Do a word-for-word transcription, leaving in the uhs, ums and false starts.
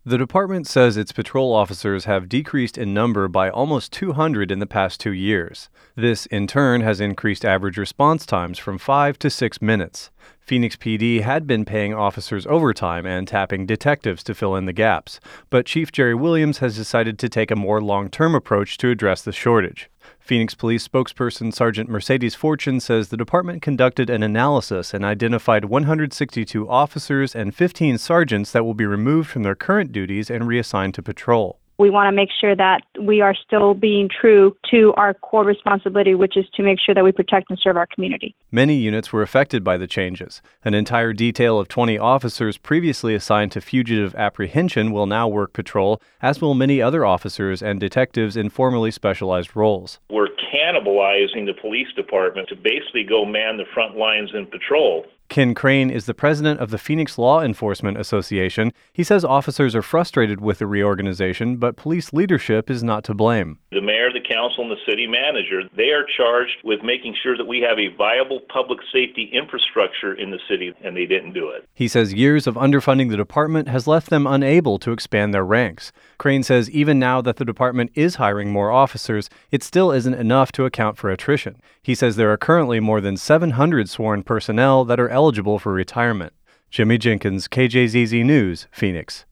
The department says its patrol officers have decreased in number by almost two hundred in the past two years. This, in turn, has increased average response times from five to six minutes. Phoenix P D had been paying officers overtime and tapping detectives to fill in the gaps, but Chief Jerry Williams has decided to take a more long-term approach to address the shortage. Phoenix Police spokesperson Sergeant Mercedes Fortune says the department conducted an analysis and identified one hundred sixty-two officers and fifteen sergeants that will be removed from their current duties and reassigned to patrol. We want to make sure that we are still being true to our core responsibility, which is to make sure that we protect and serve our community. Many units were affected by the changes. An entire detail of twenty officers previously assigned to fugitive apprehension will now work patrol, as will many other officers and detectives in formerly specialized roles. We're cannibalizing the police department to basically go man the front lines in patrol. Ken Crane is the president of the Phoenix Law Enforcement Association. He says officers are frustrated with the reorganization, but police leadership is not to blame. The mayor, the council, and the city manager, they are charged with making sure that we have a viable public safety infrastructure in the city, and they didn't do it. He says years of underfunding the department has left them unable to expand their ranks. Crane says even now that the department is hiring more officers, it still isn't enough to account for attrition. He says there are currently more than seven hundred sworn personnel that are eligible for retirement. Jimmy Jenkins, K J Z Z News, Phoenix.